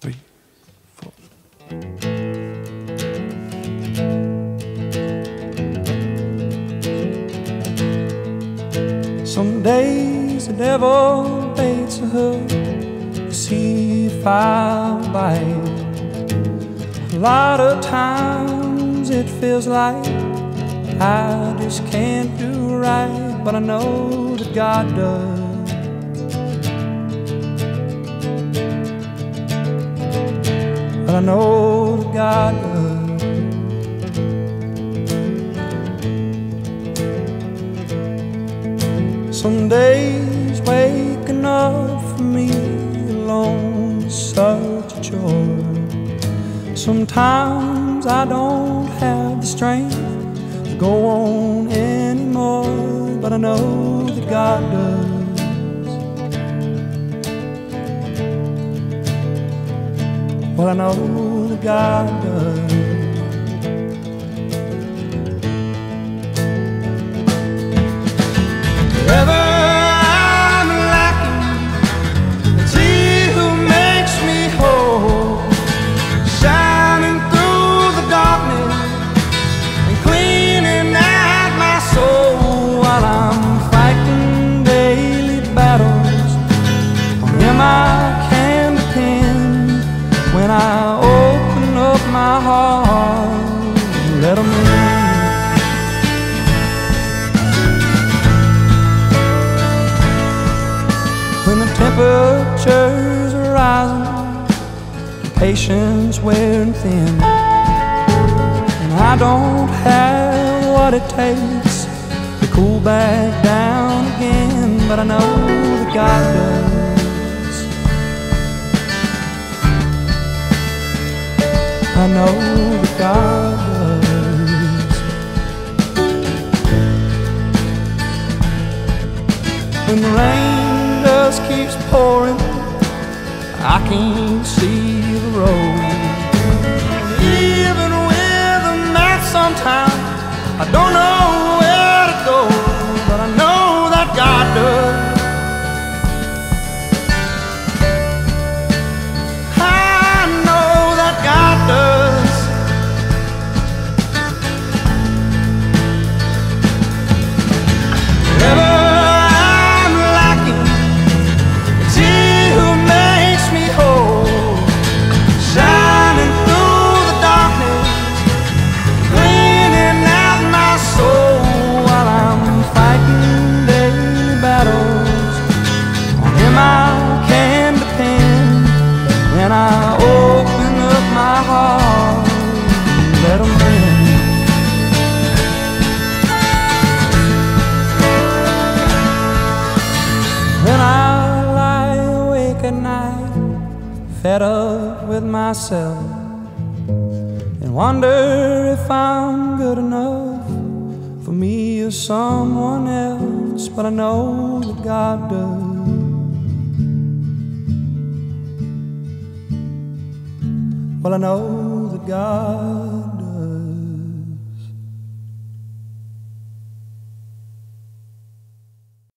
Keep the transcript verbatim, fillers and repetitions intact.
three, four. Some days the devil baits a hook to see if I'll bite. A lot of times it feels like I just can't do right, but I know that God does. But I know that God does. Some days waking up for me alone is such a chore. Sometimes I don't have the strength to go on anymore, but I know that God does. Well, I know that God does. Wherever I'm lacking, it's He who makes me whole, shining through the darkness and cleaning out my soul while I'm fighting daily battles. On Him I can depend when I open up my heart, let Him in. When the temperatures are rising, patience wearing thin, and I don't have what it takes to cool back down again, but I know that God does. I know that God does. When the rain just keeps pouring, I can't see the road. Even with a map sometimes, I don't know where to go, but I know that God does. I know that God does. Wherever I'm lacking, it's He who makes me whole, shining through the darkness, cleaning out my soul while I'm fighting daily battles. On Him I can depend when I open up my heart, let Him in. When I lie awake at night, fed up with myself, and wonder if I'm good enough for me or someone else, but I know that God does. Well, I know that God